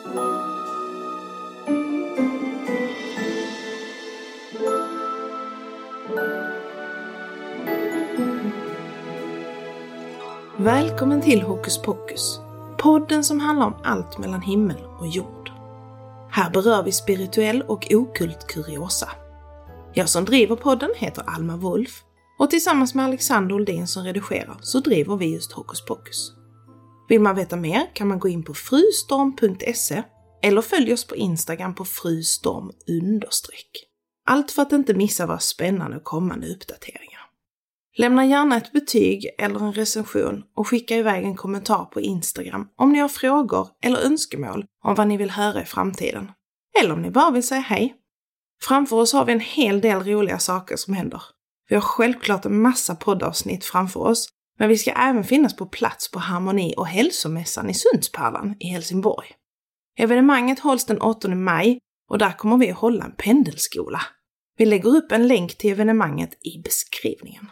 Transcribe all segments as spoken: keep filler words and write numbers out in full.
Välkommen till Hokus Pokus, podden som handlar om allt mellan himmel och jord. Här berör vi spirituell och okult kuriosa. Jag som driver podden heter Alma Wolf och tillsammans med Alexander Oldin som redigerar så driver vi just Hokus Pokus. Vill man veta mer kan man gå in på frustorm punkt se eller följ oss på Instagram på frustorm understreck. Allt för att inte missa våra spännande och kommande uppdateringar. Lämna gärna ett betyg eller en recension och skicka iväg en kommentar på Instagram om ni har frågor eller önskemål om vad ni vill höra i framtiden. Eller om ni bara vill säga hej. Framför oss har vi en hel del roliga saker som händer. Vi har självklart en massa poddavsnitt framför oss, men vi ska även finnas på plats på Harmoni- och hälsomässan i Sundspärlan i Helsingborg. Evenemanget hålls den åttonde maj och där kommer vi att hålla en pendelskola. Vi lägger upp en länk till evenemanget i beskrivningen.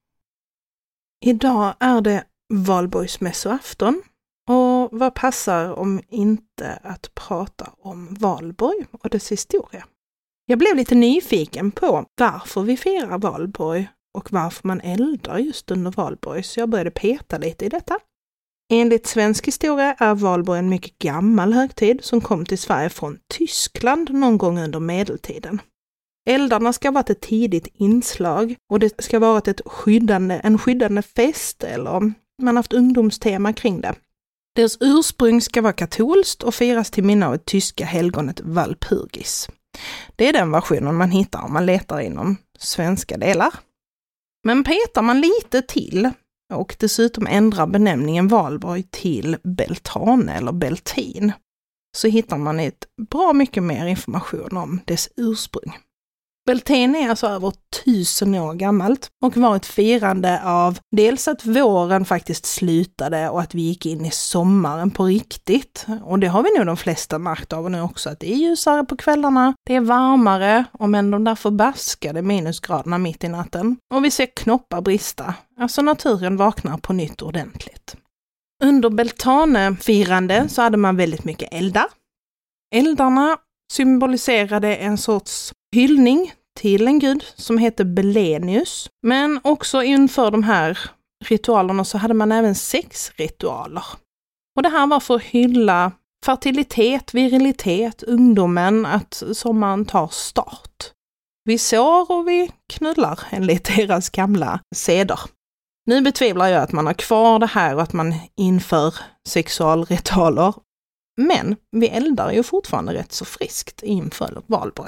Idag är det valborgsmässoafton och vad passar om inte att prata om Valborg och dess historia. Jag blev lite nyfiken på varför vi firar Valborg och varför man eldar just under Valborg, så jag började peta lite i detta. Enligt svensk historia är Valborg en mycket gammal högtid som kom till Sverige från Tyskland någon gång under medeltiden. Eldarna ska vara ett tidigt inslag och det ska vara ett skyddande, en skyddande fest eller man har haft ungdomstema kring det. Deras ursprung ska vara katolskt och firas till minne av det tyska helgonet Walpurgis. Det är den versionen man hittar om man letar inom svenska delar. Men petar man lite till och dessutom ändrar benämningen Valborg till Beltane eller Beltin så hittar man ett bra mycket mer information om dess ursprung. Beltane är alltså över tusen år gammalt och var ett firande av dels att våren faktiskt slutade och att vi gick in i sommaren på riktigt. Och det har vi nog de flesta märkt av nu också, att det är ljusare på kvällarna, det är varmare och men de där förbaskade minusgraderna mitt i natten. Och vi ser knoppar brista, alltså naturen vaknar på nytt ordentligt. Under Beltane-firande så hade man väldigt mycket eldar. Eldarna symboliserade en sorts hyllning till en gud som heter Belenius. Men också inför de här ritualerna så hade man även sexritualer. Och det här var för att hylla fertilitet, virilitet, ungdomen, att sommaren tar start. Vi sår och vi knullar enligt deras gamla seder. Nu betvivlar jag att man har kvar det här och att man inför sexualritualer. Men vi eldar ju fortfarande rätt så friskt inför Valborg.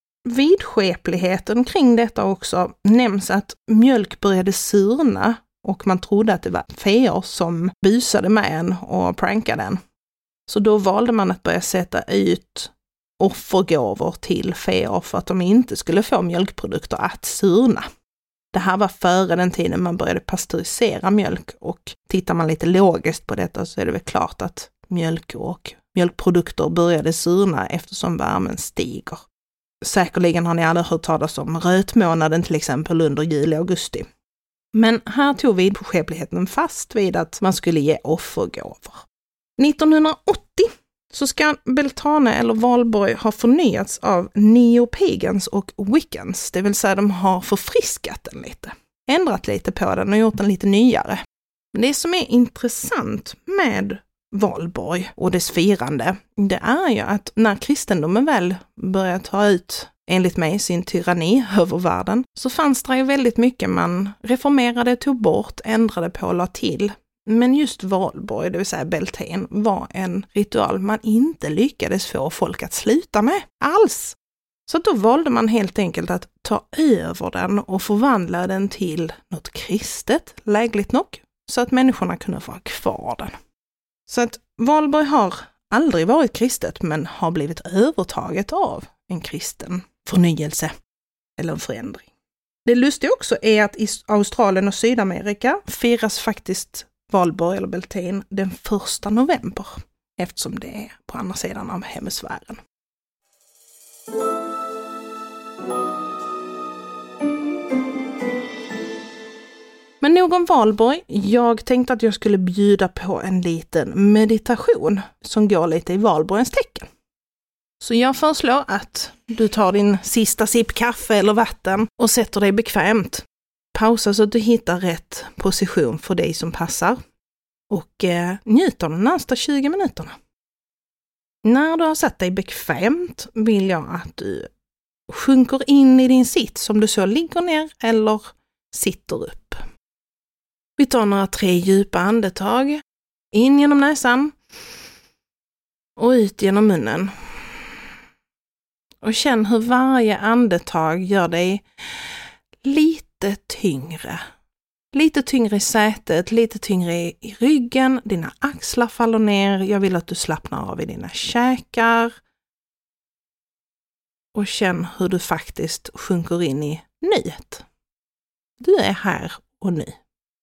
Vidskepligheten kring detta också nämns att mjölk började surna och man trodde att det var feor som busade med en och prankade en. Så då valde man att börja sätta ut offergåvor till feor för att de inte skulle få mjölkprodukter att surna. Det här var före den tiden man började pasteurisera mjölk och tittar man lite logiskt på detta så är det väl klart att mjölk och mjölkprodukter började surna eftersom värmen stiger. Säkerligen har ni aldrig hört talas om rötmånaden till exempel under juli och augusti. Men här tog vidskepligheten fast vid att man skulle ge offergåvor. nittonhundraåttio så ska Beltane eller Valborg ha förnyats av neopagans och wiccans, det vill säga de har förfriskat den lite, ändrat lite på den och gjort den lite nyare. Men det som är intressant med Valborg och dess firande, det är ju att när kristendomen väl började ta ut, enligt mig, sin tyranni över världen, så fanns det ju väldigt mycket man reformerade, tog bort, ändrade på och la till. Men just Valborg, det vill säga Beltane, var en ritual man inte lyckades få folk att sluta med alls. Så då valde man helt enkelt att ta över den och förvandla den till något kristet, lägligt nog, så att människorna kunde få ha kvar den. Så att Valborg har aldrig varit kristet men har blivit övertaget av en kristen förnyelse eller en förändring. Det lustiga också är att i Australien och Sydamerika firas faktiskt Valborg eller Beltane den första november eftersom det är på andra sidan av hemisfären. Men Men nog om valborg. Jag tänkte att jag skulle bjuda på en liten meditation som går lite i valborgens tecken. Så jag föreslår att du tar din sista sipp kaffe eller vatten och sätter dig bekvämt. Pausa så att du hittar rätt position för dig som passar. Och eh, njut av de närmsta tjugo minuterna. När du har satt dig bekvämt vill jag att du sjunker in i din sitt som du så ligger ner eller sitter upp. Vi tar några tre djupa andetag. In genom näsan och ut genom munnen. Och känn hur varje andetag gör dig lite tyngre. Lite tyngre i sätet, lite tyngre i ryggen. Dina axlar faller ner. Jag vill att du slappnar av i dina käkar. Och känn hur du faktiskt sjunker in i nuet. Du är här och nu.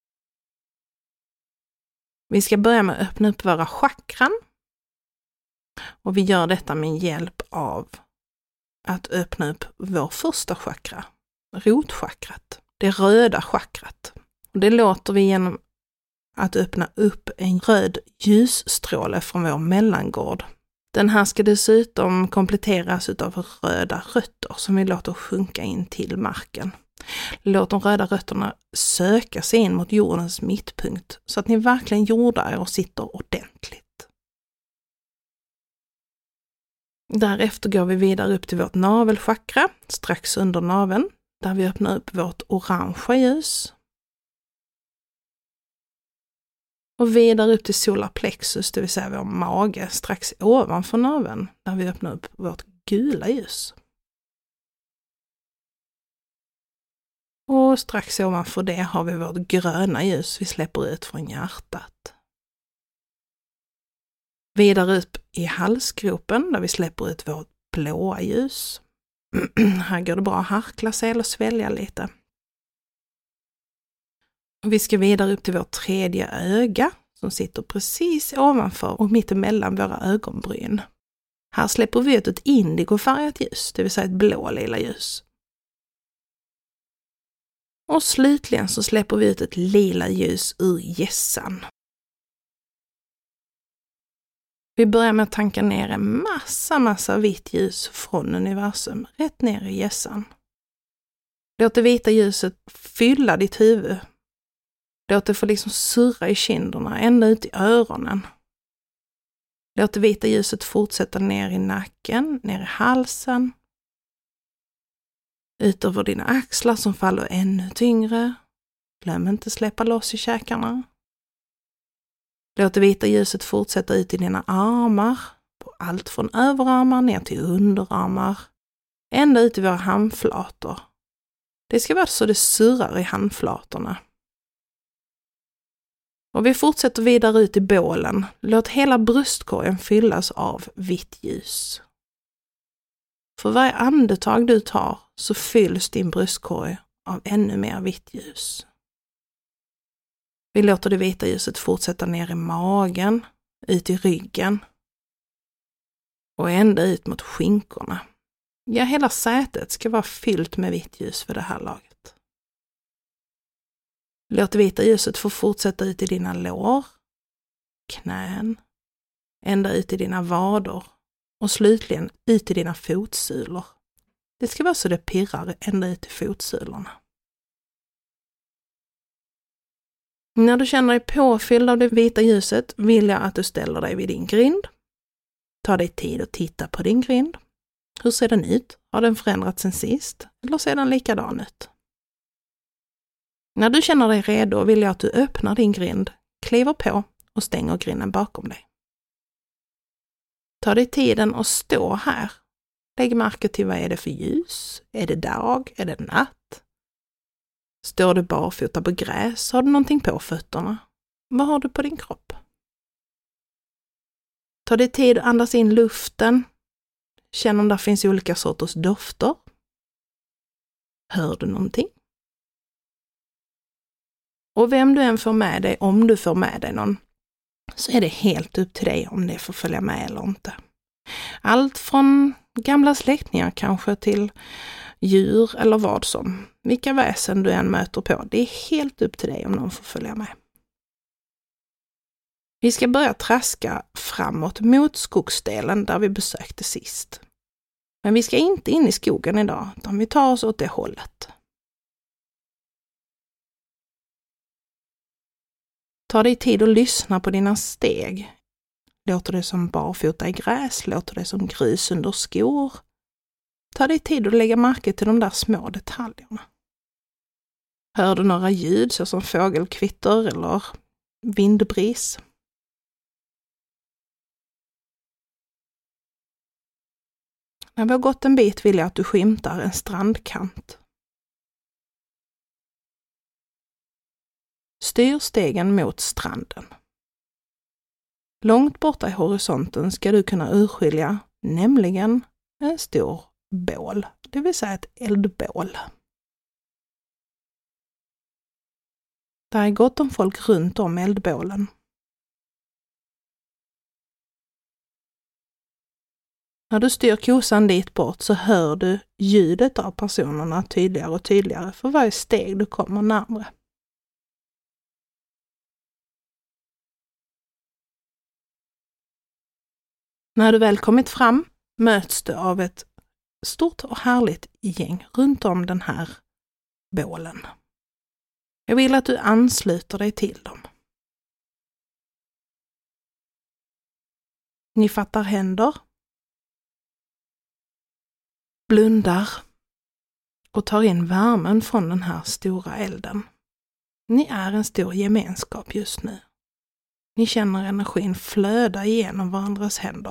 Vi ska börja med att öppna upp våra chakran. Och vi gör detta med hjälp av att öppna upp vår första chakra, rotchakrat, det röda chakrat. Och det låter vi genom att öppna upp en röd ljusstråle från vår mellangård. Den här ska dessutom kompletteras av röda rötter som vi låter sjunka in till marken. Låt de röda rötterna söka sig in mot jordens mittpunkt så att ni verkligen jordar er och sitter ordentligt. Därefter går vi vidare upp till vårt navelchakra, strax under naveln, där vi öppnar upp vårt orangea ljus. Och vidare upp till solarplexus, det vill säga vår mage, strax ovanför naveln, där vi öppnar upp vårt gula ljus. Och strax ovanför det har vi vårt gröna ljus vi släpper ut från hjärtat. Vidare upp i halsgropen där vi släpper ut vårt blåa ljus. Här går det bra att harkla sig eller svälja lite. Och vi ska vidare upp till vårt tredje öga som sitter precis ovanför och mittemellan våra ögonbryn. Här släpper vi ut ett indigofärgat ljus, det vill säga ett blå lila ljus. Och slutligen så släpper vi ut ett lila ljus ur hjässan. Vi börjar med att tanka ner en massa, massa vitt ljus från universum rätt ner i hjässan. Låt det vita ljuset fylla ditt huvud. Låt det få liksom surra i kinderna, ända ut i öronen. Låt det vita ljuset fortsätta ner i nacken, ner i halsen. Ut över dina axlar som faller ännu tyngre. Glöm inte släppa loss i käkarna. Låt det vita ljuset fortsätta ut i dina armar. På allt från överarmar ner till underarmar. Ända ut i våra handflator. Det ska vara så det surrar i handflatorna. Och vi fortsätter vidare ut i bålen. Låt hela bröstkorgen fyllas av vitt ljus. För varje andetag du tar så fylls din bröstkorg av ännu mer vitt ljus. Vi låter det vita ljuset fortsätta ner i magen, ut i ryggen och ända ut mot skinkorna. Ja, hela sätet ska vara fyllt med vitt ljus för det här laget. Låt det vita ljuset få fortsätta ut i dina lår, knän, ända ut i dina vader och slutligen ut i dina fotsulor. Det ska vara så det pirrar ända ut i fotsulorna. När du känner dig påfylld av det vita ljuset vill jag att du ställer dig vid din grind. Ta dig tid att titta på din grind. Hur ser den ut? Har den förändrats sen sist? Eller ser den likadan ut? När du känner dig redo vill jag att du öppnar din grind, kliver på och stänger grinden bakom dig. Ta dig tiden att stå här. Lägg märke till vad är det för ljus? Är det dag? Är det natt? Står du barfota på gräs? Har du någonting på fötterna? Vad har du på din kropp? Ta dig tid att andas in luften. Känn om det finns olika sorters dofter. Hör du någonting? Och vem du än får med dig, om du får med dig någon, så är det helt upp till dig om det får följa med eller inte. Allt från gamla släktingar kanske till djur eller vad som. Vilka väsen du än möter på. Det är helt upp till dig om någon får följa med. Vi ska börja traska framåt mot skogsdelen där vi besökte sist. Men vi ska inte in i skogen idag, utan vi tar oss åt det hållet. Ta dig tid att lyssna på dina steg. Låter det som barfota i gräs? Låter det som grus under skor? Ta dig tid att lägga märke till de där små detaljerna. Hör du några ljud såsom fågelkvitter eller vindbris? När vi har gått en bit vill jag att du skymtar en strandkant. Styr stegen mot stranden. Långt borta i horisonten ska du kunna urskilja nämligen en stor bål, det vill säga ett eldbål. Det är gott om folk runt om eldbålen. När du styr kosan dit bort så hör du ljudet av personerna tydligare och tydligare för varje steg du kommer närmare. När du väl kommit fram möts du av ett stort och härligt gäng runt om den här bålen. Jag vill att du ansluter dig till dem. Ni fattar händer, blundar och tar in värmen från den här stora elden. Ni är en stor gemenskap just nu. Ni känner energin flöda igenom varandras händer.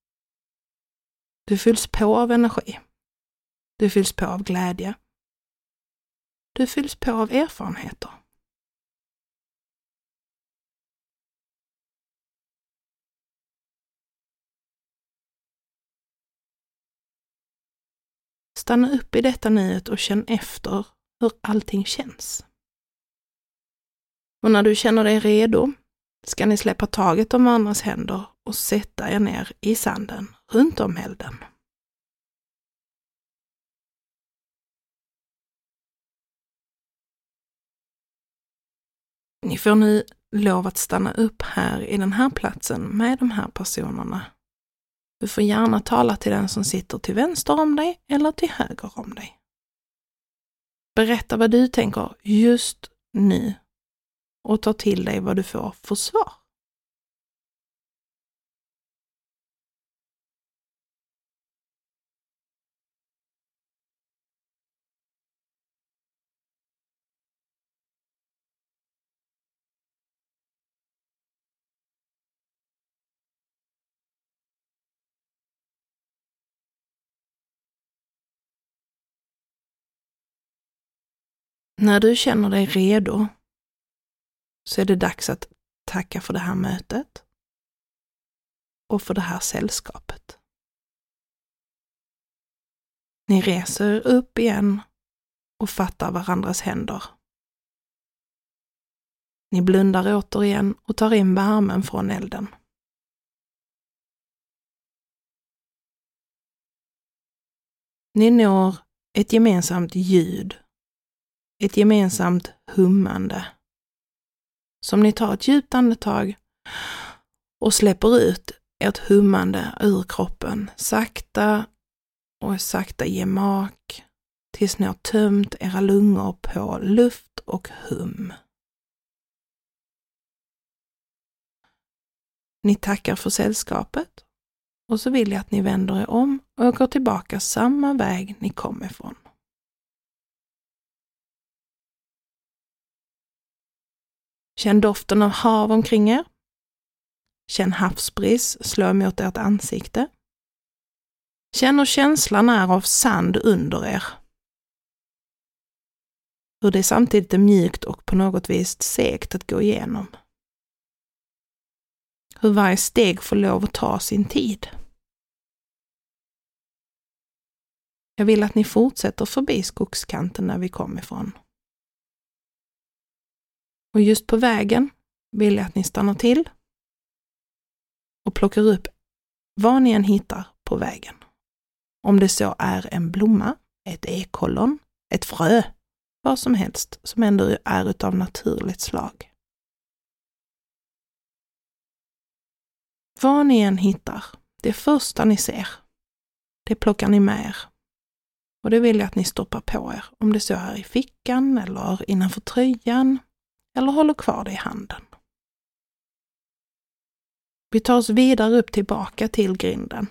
Du fylls på av energi. Du fylls på av glädje. Du fylls på av erfarenheter. Stanna upp i detta nuet och känn efter hur allting känns. Och när du känner dig redo ska ni släppa taget om varandras händer och sätta er ner i sanden runt om elden. Ni får nu lov att stanna upp här i den här platsen med de här personerna. Du får gärna tala till den som sitter till vänster om dig eller till höger om dig. Berätta vad du tänker just nu och ta till dig vad du får för svar. När du känner dig redo så är det dags att tacka för det här mötet och för det här sällskapet. Ni reser upp igen och fattar varandras händer. Ni blundar återigen och tar in värmen från elden. Ni når ett gemensamt ljud, ett gemensamt hummande. Som ni tar ett djupt andetag och släpper ut ert hummande ur kroppen. Sakta och sakta ge mak tills ni har tömt era lungor på luft och hum. Ni tackar för sällskapet och så vill jag att ni vänder er om och går tillbaka samma väg ni kom ifrån. Känn doften av hav omkring er. Känn havsbris slå emot ert ansikte. Känn hur känslan är av sand under er. Hur det samtidigt är mjukt och på något vis segt att gå igenom. Hur varje steg får lov att ta sin tid. Jag vill att ni fortsätter förbi skogskanten där vi kom ifrån. Och just på vägen vill jag att ni stannar till och plockar upp vad ni än hittar på vägen. Om det så är en blomma ett ekollon, ett frö, vad som helst som ändå är utav naturligt slag. Vad ni än hittar, det första ni ser, det plockar ni med er. Och det vill jag att ni stoppar på er, om det så är i fickan eller innanför tröjan eller håller kvar det i handen. Vi tar oss vidare upp tillbaka till grinden.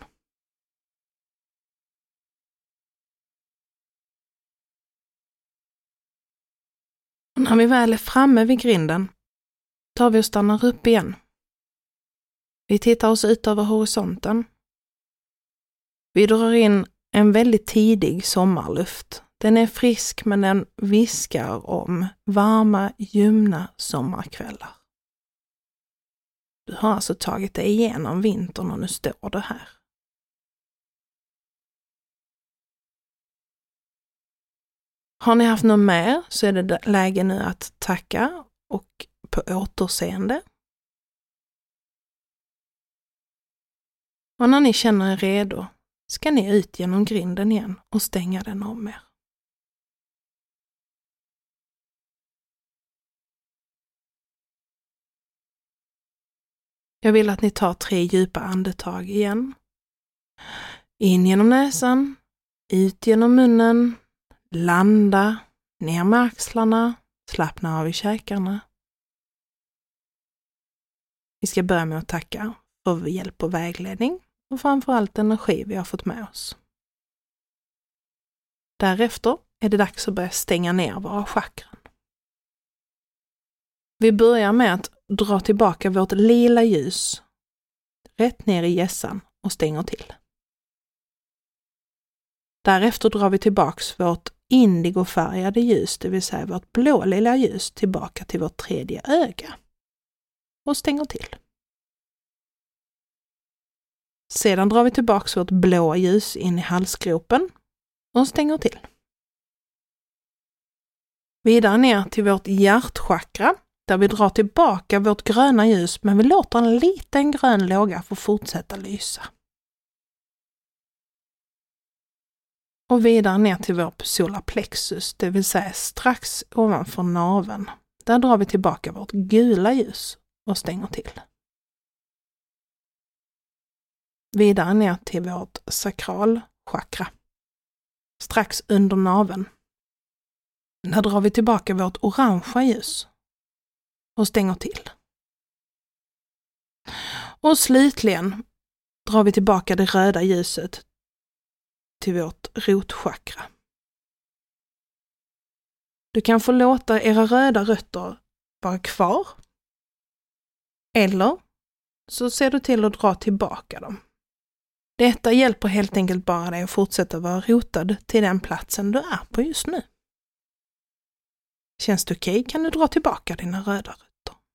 Och när vi väl är framme vid grinden tar vi och stannar upp igen. Vi tittar oss ut över horisonten. Vi drar in en väldigt tidig sommarluft. Den är frisk men den viskar om varma, ljumna sommarkvällar. Du har alltså tagit dig igenom vintern och nu står du här. Har ni haft något mer så är det läge nu att tacka och på återseende. Och när ni känner er redo ska ni ut genom grinden igen och stänga den om er. Jag vill att ni tar tre djupa andetag igen. In genom näsan, ut genom munnen, landa, ner med axlarna, slappna av i käkarna. Vi ska börja med att tacka för hjälp och vägledning och framförallt energi vi har fått med oss. Därefter är det dags att börja stänga ner våra chakran. Vi börjar med att dra tillbaka vårt lila ljus rätt ner i hjässan och stänger till. Därefter drar vi tillbaks vårt indigofärgade ljus, det vill säga vårt blå lila ljus, tillbaka till vårt tredje öga och stänger till. Sedan drar vi tillbaks vårt blå ljus in i halsgropen och stänger till. Vidare ner till vårt hjärtchakra där vi drar tillbaka vårt gröna ljus men vi låter en liten grön låga få fortsätta lysa. Och vidare ner till vår solarplexus, det vill säga strax ovanför naveln. Där drar vi tillbaka vårt gula ljus och stänger till. Vidare ner till vårt sakralchakra, strax under naveln. Där drar vi tillbaka vårt orangea ljus och stänger till. Och slutligen drar vi tillbaka det röda ljuset till vårt rotchakra. Du kan få låta era röda rötter vara kvar. Eller så ser du till att dra tillbaka dem. Detta hjälper helt enkelt bara dig att fortsätta vara rotad till den platsen du är på just nu. Känns det okej kan du dra tillbaka dina röda rötter.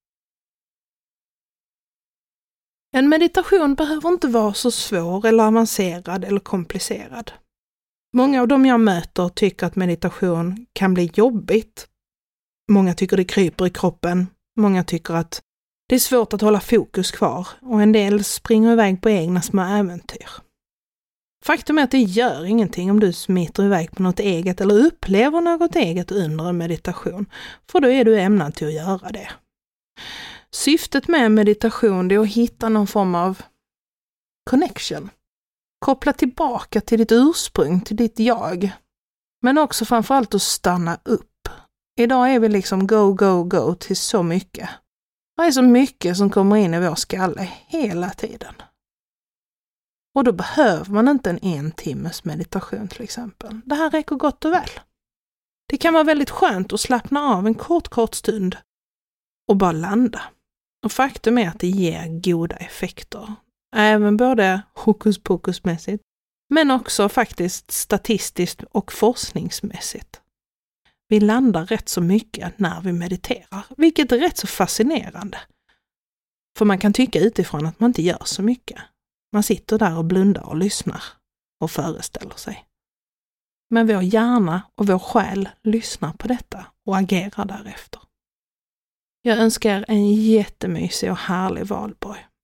En meditation behöver inte vara så svår eller avancerad eller komplicerad. Många av dem jag möter tycker att meditation kan bli jobbigt. Många tycker det kryper i kroppen. Många tycker att det är svårt att hålla fokus kvar och en del springer iväg på egna små äventyr. Faktum är att det gör ingenting om du smiter iväg på något eget eller upplever något eget under en meditation, för då är du ämnad till att göra det. Syftet med meditation är att hitta någon form av connection. Koppla tillbaka till ditt ursprung, till ditt jag. Men också framförallt att stanna upp. Idag är vi liksom go, go, go till så mycket. Det är så mycket som kommer in i vår skalle hela tiden. Och då behöver man inte en en timmes meditation till exempel. Det här räcker gott och väl. Det kan vara väldigt skönt att slappna av en kort, kort stund och bara landa. Och faktum är att det ger goda effekter. Även både hokus pokusmässigt men också faktiskt statistiskt och forskningsmässigt. Vi landar rätt så mycket när vi mediterar, vilket är rätt så fascinerande. För man kan tycka utifrån att man inte gör så mycket. Man sitter där och blundar och lyssnar och föreställer sig. Men vår hjärna och vår själ lyssnar på detta och agerar därefter. Jag önskar en jättemysig och härlig valborg.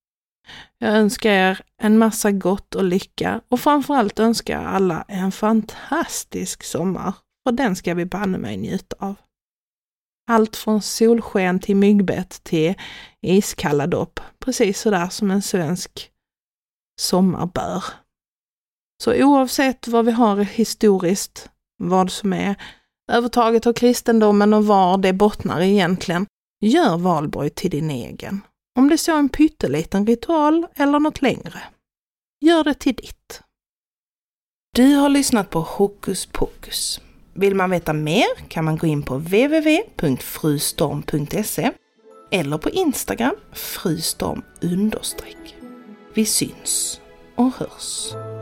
Jag önskar er en massa gott och lycka och framförallt önskar jag alla en fantastisk sommar, för den ska vi banne mig njuta av. Allt från solsken till myggbett till iskalla dopp, precis sådär som en svensk sommar bör. Så oavsett vad vi har historiskt, vad som är övertaget av kristendomen och var det bottnar egentligen, gör valborg till din egen. Om det är så en pytteliten ritual eller något längre. Gör det till ditt. Du har lyssnat på Hokus Pokus. Vill man veta mer kan man gå in på w w w punkt frustorm punkt se eller på Instagram frustorm understreck. Vi syns och hörs.